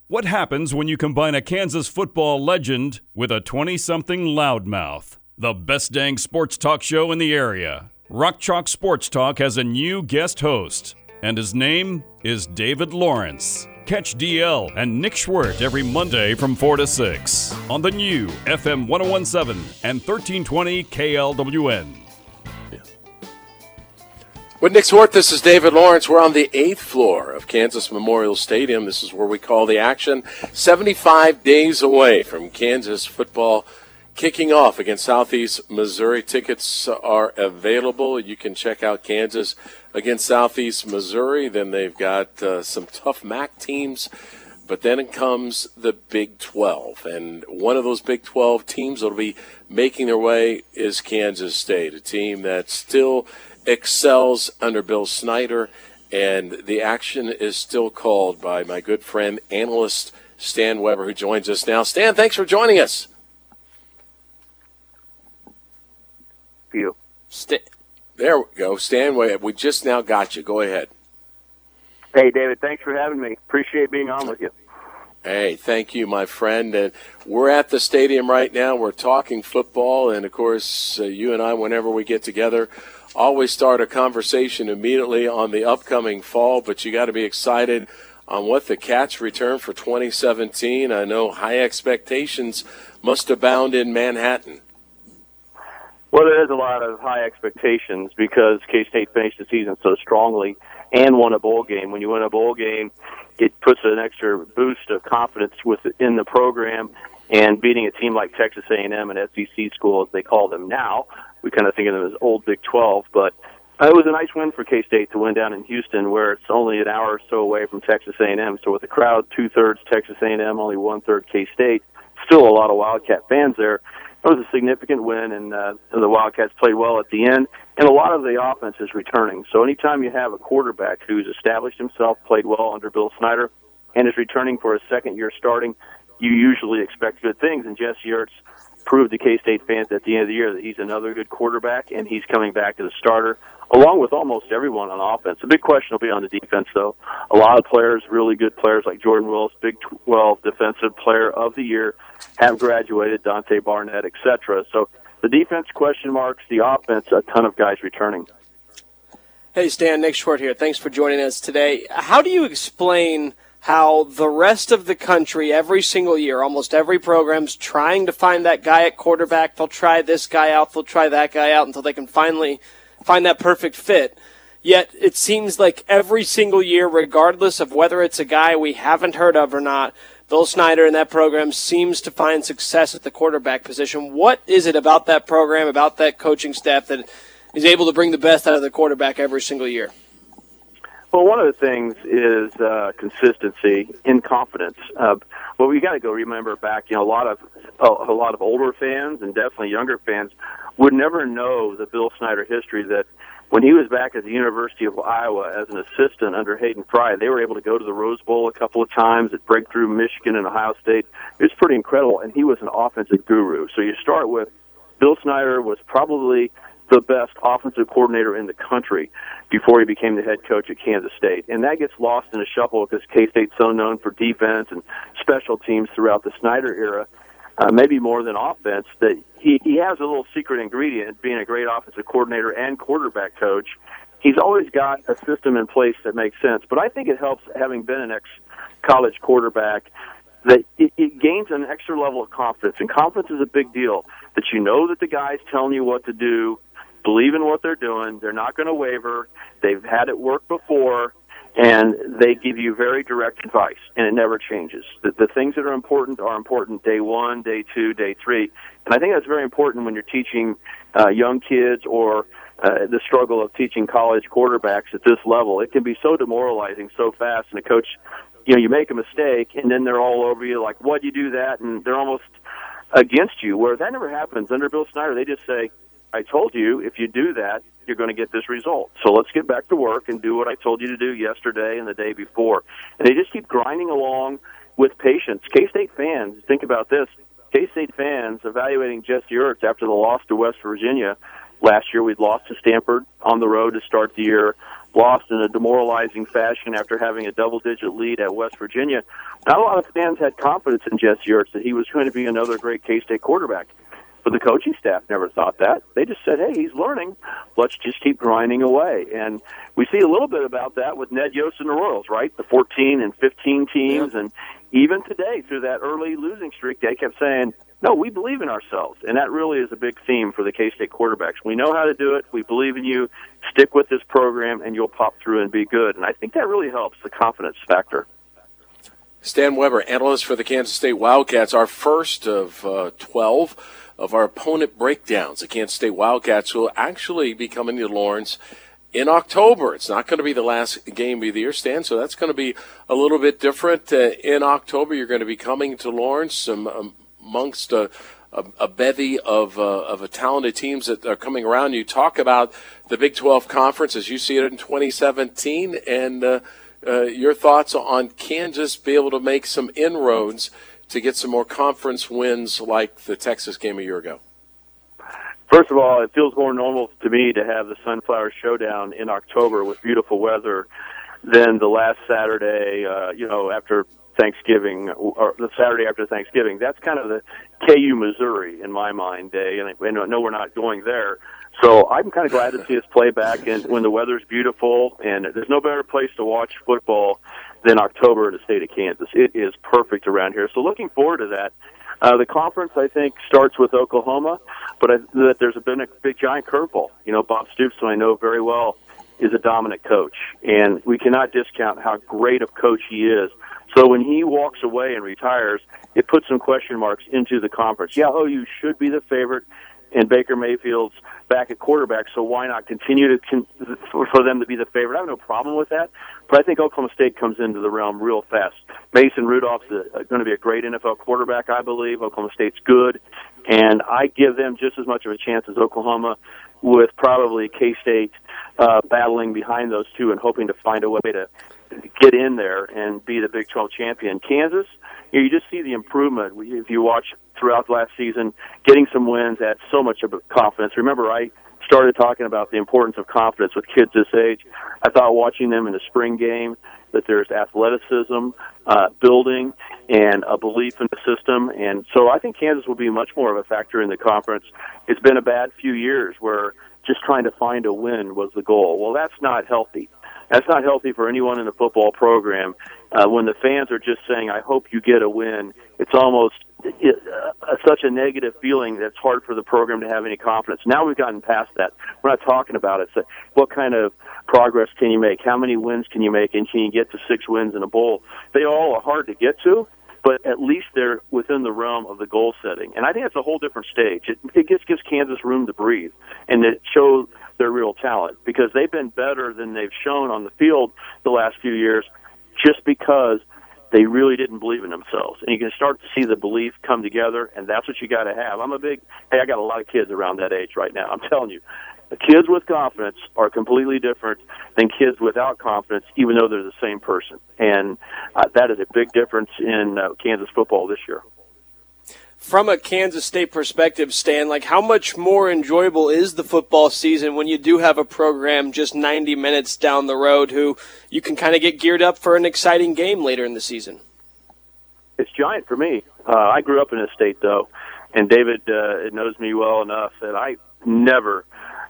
What happens when you combine a Kansas football legend with a 20-something loudmouth? The best dang sports talk show in the area. Rock Chalk Sports Talk has a new guest host, and his name is David Lawrence. Catch DL and Nick Schwerdt every Monday from 4 to 6 on the new FM 1017 and 1320 KLWN. With Nick Schwerdt, this is David Lawrence. We're on the 8th floor of Kansas Memorial Stadium. This is where we call the action. 75 days away from Kansas football kicking off against Southeast Missouri. Tickets are available. You can check out Kansas against Southeast Missouri. Then they've got some tough MAC teams. But then it comes the Big 12. And one of those Big 12 teams that will be making their way is Kansas State, a team that still excels under Bill Snyder, and the action is still called by my good friend, analyst Stan Weber, who joins us now. Stan, thanks for joining us. You. There we go. Stan, we just now got you. Go ahead. Hey, David, thanks for having me. Appreciate being on with you. Hey, thank you, my friend. And we're at the stadium right now. We're talking football, and, of course, you and I, whenever we get together, always start a conversation immediately on the upcoming fall, but you got to be excited on what the Cats return for 2017. I know high expectations must abound in Manhattan. Well, there is a lot of high expectations because K-State finished the season so strongly and won a bowl game. When you win a bowl game, it puts an extra boost of confidence within the program, and beating a team like Texas A&M, an SEC school, as they call them now, we kind of think of them as old Big 12, but it was a nice win for K-State to win down in Houston, where it's only an hour or so away from Texas A&M. So with the crowd 2/3 Texas A&M, only 1/3 K-State, still a lot of Wildcat fans there. It was a significant win, and the Wildcats played well at the end, and a lot of the offense is returning. So anytime you have a quarterback who's established himself, played well under Bill Snyder, and is returning for his second year starting, you usually expect good things, and Jesse Ertz proved to K-State fans at the end of the year that he's another good quarterback, and he's coming back as a starter, along with almost everyone on offense. The big question will be on the defense, though. A lot of players, really good players like Jordan Willis, Big 12 Defensive Player of the Year, have graduated, Dante Barnett, etc. So the defense question marks, the offense, a ton of guys returning. Hey, Stan, Nick Schwerdt here. Thanks for joining us today. How do you explain how the rest of the country, every single year, almost every program's trying to find that guy at quarterback? They'll try this guy out, they'll try that guy out until they can finally find that perfect fit. Yet it seems like every single year, regardless of whether it's a guy we haven't heard of or not, Bill Snyder and that program seems to find success at the quarterback position. What is it about that program, about that coaching staff, that is able to bring the best out of the quarterback every single year? Well, one of the things is consistency in confidence. Well, we got to go remember back. A lot of older fans and definitely younger fans would never know the Bill Snyder history. That when he was back at the University of Iowa as an assistant under Hayden Fry, they were able to go to the Rose Bowl a couple of times at Breakthrough Michigan and Ohio State. It was pretty incredible, and he was an offensive guru. So you start with Bill Snyder was probably the best offensive coordinator in the country before he became the head coach at Kansas State. And that gets lost in the shuffle because K-State's so known for defense and special teams throughout the Snyder era, maybe more than offense, that he has a little secret ingredient, being a great offensive coordinator and quarterback coach. He's always got a system in place that makes sense. But I think it helps, having been an ex-college quarterback, that it gains an extra level of confidence. And confidence is a big deal, that you know that the guy's telling you what to do, believe in what they're doing, they're not going to waver, they've had it work before, and they give you very direct advice, and it never changes. The things that are important day one, day two, day three, and I think that's very important when you're teaching young kids or the struggle of teaching college quarterbacks at this level. It can be so demoralizing so fast, and a coach, you make a mistake, and then they're all over you like, why'd you do that? And they're almost against you, where that never happens. Under Bill Snyder, they just say, I told you, if you do that, you're going to get this result. So let's get back to work and do what I told you to do yesterday and the day before. And they just keep grinding along with patience. K-State fans, think about this. K-State fans evaluating Jesse Ertz after the loss to West Virginia last year. We'd lost to Stanford on the road to start the year. lost in a demoralizing fashion after having a double-digit lead at West Virginia, not a lot of fans had confidence in Jesse Ertz that he was going to be another great K-State quarterback. But the coaching staff never thought that. They just said, hey, he's learning. Let's just keep grinding away. And we see a little bit about that with Ned Yost and the Royals, right? The 14 and 15 teams. And even today, through that early losing streak, they kept saying, no, we believe in ourselves. And that really is a big theme for the K-State quarterbacks. We know how to do it. We believe in you. Stick with this program, and you'll pop through and be good. And I think that really helps the confidence factor. Stan Weber, analyst for the Kansas State Wildcats, our first of 12 of our opponent breakdowns. The Kansas State Wildcats will actually be coming to Lawrence in October. It's not going to be the last game of the year, Stan, so that's going to be a little bit different. In October, you're going to be coming to Lawrence amongst a bevy of talented teams that are coming around. You talk about the Big 12 Conference as you see it in 2017, and your thoughts on Kansas be able to make some inroads to get some more conference wins like the Texas game a year ago? First of all, it feels more normal to me to have the Sunflower Showdown in October with beautiful weather than the last Saturday, after Thanksgiving, or the Saturday after Thanksgiving. That's kind of the KU Missouri in my mind day, and I know we're not going there. So I'm kind of glad to see us play back and when the weather's beautiful, and there's no better place to watch football than October in the state of Kansas. It is perfect around here. So looking forward to that. The conference, I think, starts with Oklahoma, but there's been a big giant curveball. Bob Stoops, who I know very well, is a dominant coach, and we cannot discount how great of coach he is. So when he walks away and retires, it puts some question marks into the conference. Yeah, OU should be the favorite, and Baker Mayfield's back at quarterback, so why not continue for them to be the favorite? I have no problem with that, but I think Oklahoma State comes into the realm real fast. Mason Rudolph's going to be a great NFL quarterback, I believe. Oklahoma State's good, and I give them just as much of a chance as Oklahoma, with probably K-State battling behind those two and hoping to find a way to get in there and be the Big 12 champion. Kansas, you just see the improvement. If you watch throughout last season, getting some wins adds so much of confidence. Remember, I started talking about the importance of confidence with kids this age. I thought watching them in the spring game that there's athleticism, building, and a belief in the system. And so I think Kansas will be much more of a factor in the conference. It's been a bad few years where just trying to find a win was the goal. Well, that's not healthy. That's not healthy for anyone in the football program. When the fans are just saying, I hope you get a win, it's almost such a negative feeling that it's hard for the program to have any confidence. Now we've gotten past that. We're not talking about it. So what kind of progress can you make? How many wins can you make? And can you get to 6 wins in a bowl? They all are hard to get to, but at least they're within the realm of the goal setting. And I think it's a whole different stage. It just gives Kansas room to breathe and to show their real talent, because they've been better than they've shown on the field the last few years just because they really didn't believe in themselves. And you can start to see the belief come together, and that's what you got to have. I got a lot of kids around that age right now. I'm telling you, the kids with confidence are completely different than kids without confidence, even though they're the same person. And that is a big difference in Kansas football this year. From a Kansas State perspective, Stan, how much more enjoyable is the football season when you do have a program just 90 minutes down the road who you can kind of get geared up for an exciting game later in the season? It's giant for me. I grew up in this state, though, and David knows me well enough that I never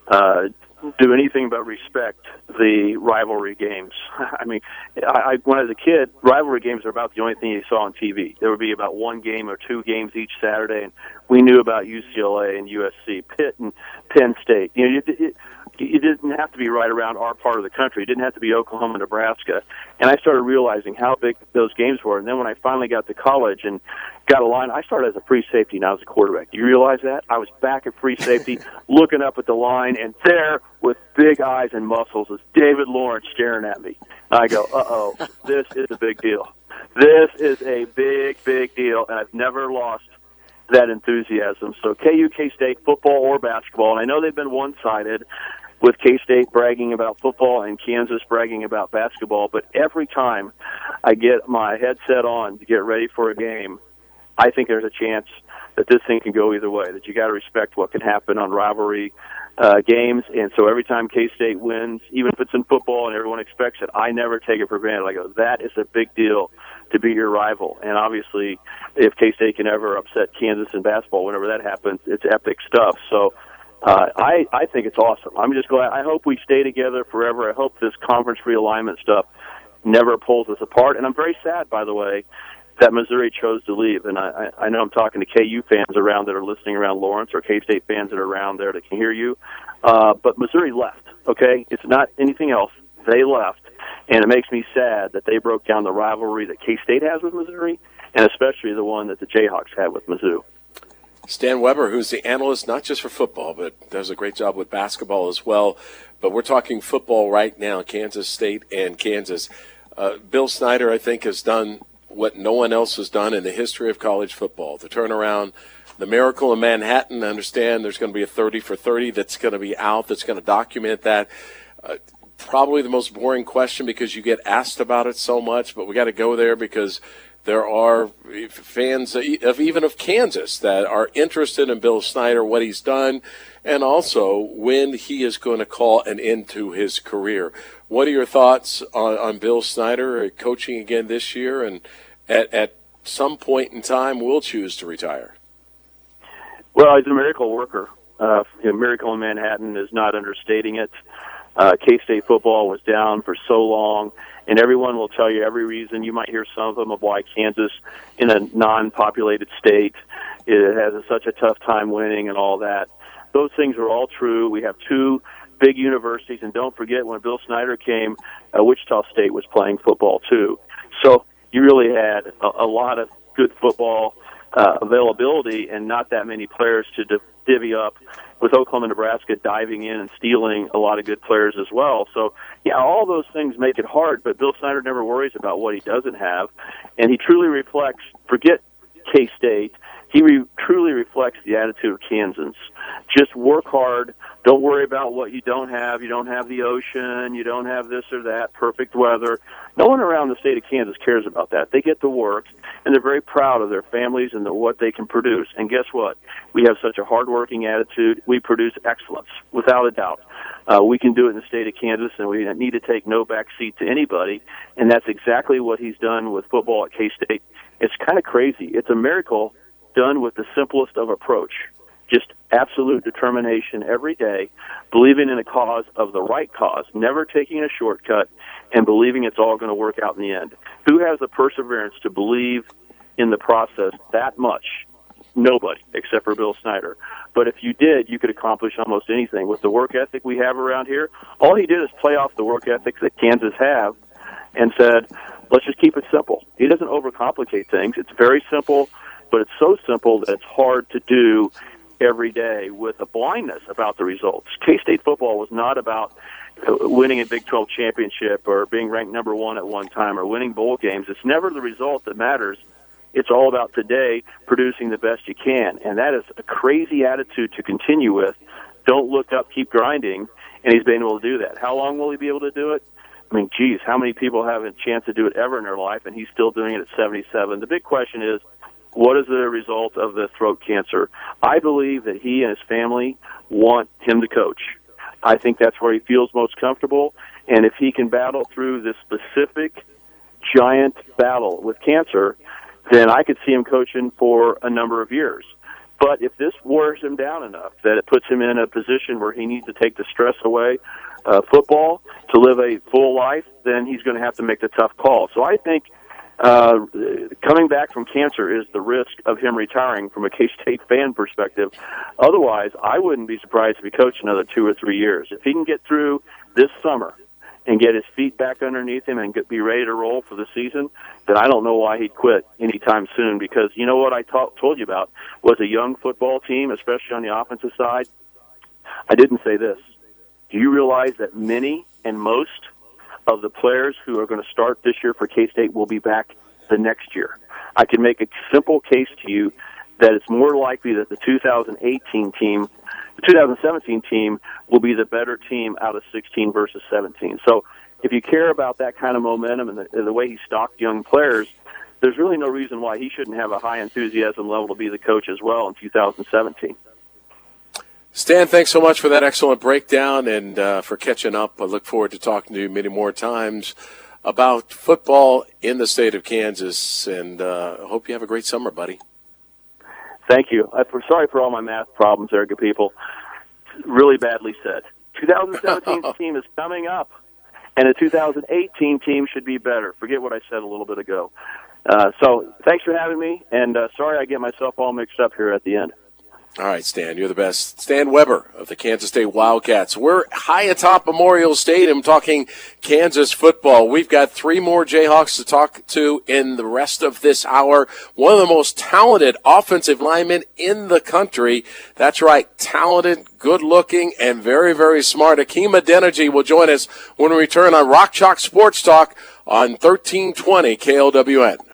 do anything but respect the rivalry games. I mean, when I was a kid, rivalry games are about the only thing you saw on TV. There would be about 1 game or 2 games each Saturday, and we knew about UCLA and USC, Pitt and Penn State. You didn't have to be right around our part of the country. It didn't have to be Oklahoma, Nebraska. And I started realizing how big those games were. And then when I finally got to college and got a line, I started as a free safety, now as a quarterback. Do you realize that? I was back at free safety, looking up at the line, and there with big eyes and muscles is David Lawrence staring at me. And I go, uh-oh, this is a big deal. This is a big, big deal, and I've never lost that enthusiasm. So KU, K-State, football or basketball, and I know they've been one-sided with K-State bragging about football and Kansas bragging about basketball, but every time I get my headset on to get ready for a game, I think there's a chance that this thing can go either way, that you got to respect what can happen on rivalry games, and so every time K-State wins, even if it's in football and everyone expects it, I never take it for granted. I go, that is a big deal to beat your rival. And obviously, if K-State can ever upset Kansas in basketball, whenever that happens, it's epic stuff. So I think it's awesome. I'm just glad. I hope we stay together forever. I hope this conference realignment stuff never pulls us apart. And I'm very sad, by the way, that Missouri chose to leave. And I know I'm talking to KU fans around that are listening around Lawrence, or K-State fans that are around there that can hear you. But Missouri left, okay? It's not anything else. They left. And it makes me sad that they broke down the rivalry that K-State has with Missouri, and especially the one that the Jayhawks had with Mizzou. Stan Weber, who's the analyst not just for football, but does a great job with basketball as well. But we're talking football right now, Kansas State and Kansas. Bill Snyder, I think, has done what no one else has done in the history of college football. The turnaround, the miracle in Manhattan. I understand there's going to be a 30 for 30 that's going to be out, that's going to document that. Probably the most boring question because you get asked about it so much, but we got to go there because there are fans of Kansas that are interested in Bill Snyder, what he's done, and also when he is going to call an end to his career. What are your thoughts on Bill Snyder coaching again this year, and at some point in time will choose to retire? Well, he's a miracle worker. A miracle in Manhattan is not understating it. K-State football was down for so long, and everyone will tell you every reason. You might hear some of them of why Kansas, in a non-populated state, it has such a tough time winning and all that. Those things are all true. We have two big universities, and don't forget when Bill Snyder came, Wichita State was playing football too. So you really had a lot of good football availability and not that many players to divvy up, with Oklahoma, Nebraska diving in and stealing a lot of good players as well. So, yeah, all those things make it hard, but Bill Snyder never worries about what he doesn't have, and he truly reflects, forget K-State, he truly reflects the attitude of Kansans. Just work hard. Don't worry about what you don't have. You don't have the ocean. You don't have this or that, perfect weather. No one around the state of Kansas cares about that. They get to work, and they're very proud of their families and what they can produce. And guess what? We have such a hard-working attitude. We produce excellence, without a doubt. We can do it in the state of Kansas, and we need to take no back seat to anybody, and that's exactly what he's done with football at K-State. It's kind of crazy. It's a miracle done with the simplest of approach. Just absolute determination every day, believing in a cause of the right cause, never taking a shortcut, and believing it's all going to work out in the end. Who has the perseverance to believe in the process that much? Nobody, except for Bill Snyder. But if you did, you could accomplish almost anything. With the work ethic we have around here, all he did is play off the work ethics that Kansas have and said, let's just keep it simple. He doesn't overcomplicate things. It's very simple, but it's so simple that it's hard to do every day with a blindness about the results. K-State football was not about winning a Big 12 championship or being ranked number one at one time or winning bowl games. It's never the result that matters. It's all about today producing the best you can, and that is a crazy attitude to continue with. Don't look up, keep grinding, and he's been able to do that. How long will he be able to do it? I mean, geez, how many people have a chance to do it ever in their life, and he's still doing it at 77? The big question is, what is the result of the throat cancer? I believe that he and his family want him to coach. I think that's where he feels most comfortable, and if he can battle through this specific giant battle with cancer, then I could see him coaching for a number of years. But if this wears him down enough that it puts him in a position where he needs to take the stress away, football, to live a full life, then he's going to have to make the tough call. So I think coming back from cancer is the risk of him retiring from a K-State fan perspective. Otherwise, I wouldn't be surprised if he coached another 2 or 3 years. If he can get through this summer and get his feet back underneath him and be ready to roll for the season, then I don't know why he'd quit anytime soon, because you know what I told you about was a young football team, especially on the offensive side. I didn't say this. Do you realize that many and most of the players who are going to start this year for K-State will be back the next year? I can make a simple case to you that it's more likely that the 2017 team will be the better team out of 16 versus 17. So if you care about that kind of momentum and the way he stocked young players, there's really no reason why he shouldn't have a high enthusiasm level to be the coach as well in 2017. Stan, thanks so much for that excellent breakdown and for catching up. I look forward to talking to you many more times about football in the state of Kansas, and I hope you have a great summer, buddy. Thank you. I'm sorry for all my math problems there, good people. Really badly said. 2017 team is coming up, and the 2018 team should be better. Forget what I said a little bit ago. So thanks for having me, and sorry I get myself all mixed up here at the end. All right, Stan, you're the best. Stan Weber of the Kansas State Wildcats. We're high atop Memorial Stadium talking Kansas football. We've got 3 more Jayhawks to talk to in the rest of this hour. One of the most talented offensive linemen in the country. That's right, talented, good-looking, and very, very smart. Hakeem Adeniji will join us when we return on Rock Chalk Sports Talk on 1320 KLWN.